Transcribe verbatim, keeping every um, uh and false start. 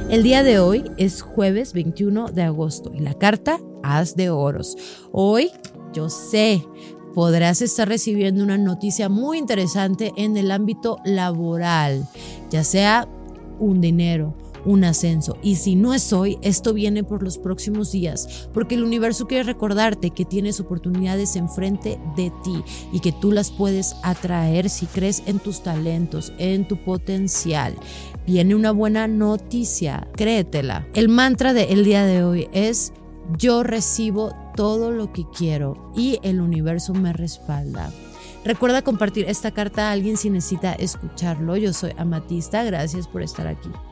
El día de hoy es jueves veintiuno de agosto y la carta As de Oros. Hoy, yo sé, podrás estar recibiendo una noticia muy interesante en el ámbito laboral, ya sea un dinero, un ascenso. Y si no es hoy, esto viene por los próximos días, porque el universo quiere recordarte que tienes oportunidades enfrente de ti y que tú las puedes atraer si crees en tus talentos, en tu potencial. Viene una buena noticia, créetela. El mantra del día de hoy es: yo recibo todo lo que quiero y el universo me respalda. Recuerda compartir esta carta a alguien si necesita escucharlo. Yo soy Amatista, gracias por estar aquí.